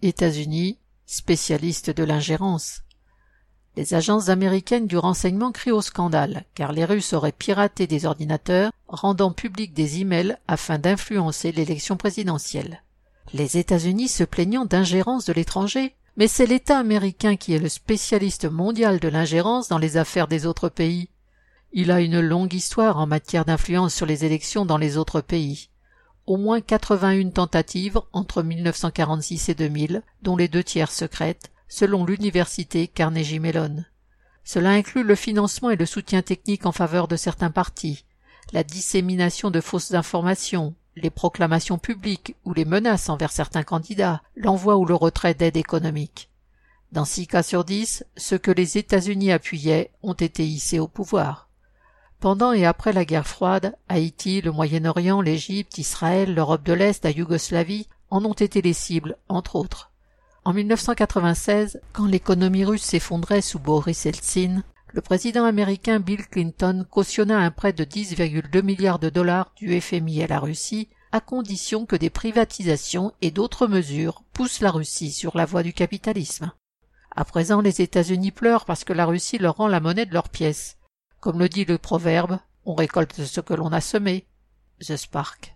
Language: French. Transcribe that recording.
États-Unis, spécialistes de l'ingérence. Les agences américaines du renseignement crient au scandale, car les Russes auraient piraté des ordinateurs, rendant publics des emails afin d'influencer l'élection présidentielle. Les États-Unis se plaignant d'ingérence de l'étranger, mais c'est l'État américain qui est le spécialiste mondial de l'ingérence dans les affaires des autres pays. Il a une longue histoire en matière d'influence sur les élections dans les autres pays. Au moins 81 tentatives entre 1946 et 2000, dont les 2/3 secrètes, selon l'université Carnegie Mellon. Cela inclut le financement et le soutien technique en faveur de certains partis, la dissémination de fausses informations, les proclamations publiques ou les menaces envers certains candidats, l'envoi ou le retrait d'aide économique. Dans 6 cas sur 10, ceux que les États-Unis appuyaient ont été hissés au pouvoir. Pendant et après la guerre froide, Haïti, le Moyen-Orient, l'Égypte, Israël, l'Europe de l'Est, la Yougoslavie en ont été les cibles, entre autres. En 1996, quand l'économie russe s'effondrait sous Boris Eltsine, le président américain Bill Clinton cautionna un prêt de 10,2 milliards de dollars du FMI à la Russie, à condition que des privatisations et d'autres mesures poussent la Russie sur la voie du capitalisme. À présent, les États-Unis pleurent parce que la Russie leur rend la monnaie de leurs pièces. Comme le dit le proverbe, on récolte ce que l'on a semé. The Spark.